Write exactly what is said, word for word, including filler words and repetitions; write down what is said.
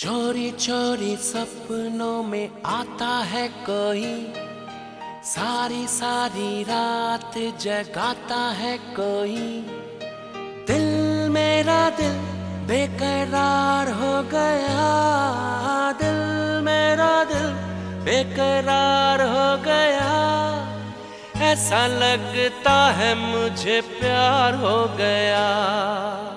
चोरी चोरी सपनों में आता है कोई, सारी सारी रात जगाता है कोई। दिल मेरा दिल बेकरार हो गया, दिल मेरा दिल बेकरार हो गया। ऐसा लगता है मुझे प्यार हो गया।